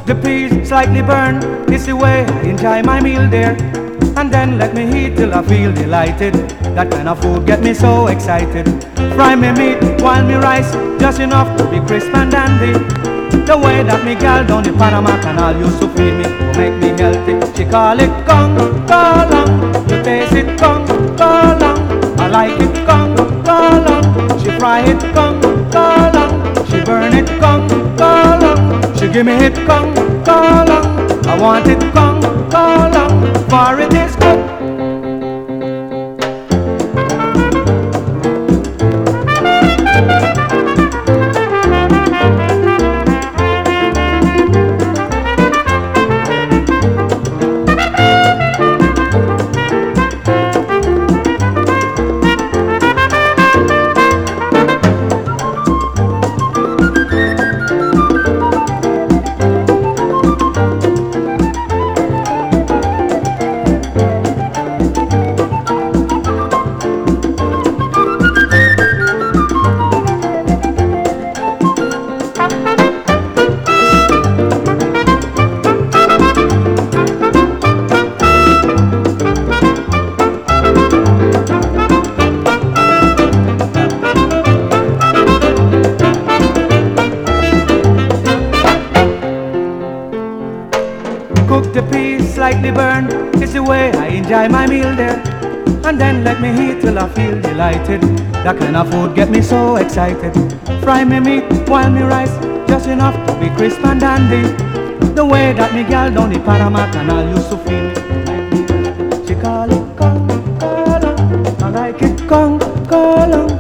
the peas slightly burn. It's the way I enjoy my meal there. And then let me eat till I feel delighted. That kind of food get me so excited. Fry me meat, while me rice, just enough to be crisp and dandy. The way that me gal down the Panama Canal used to feed me to make me healthy. She call it kong, long. You taste it kong, long. I like it kong, long. She fry it kong, long. She burn it kong, long. She give me it kong, long. I want it kong, long. For it is good. Cook the peas slightly burned. It's the way I enjoy my meal there. And then let me eat till I feel delighted. That kind of food get me so excited. Fry me meat, while me rice, just enough to be crisp and dandy. The way that me gal down the Panama Canal used to feed me. She call it kong, long. I like it kong, long.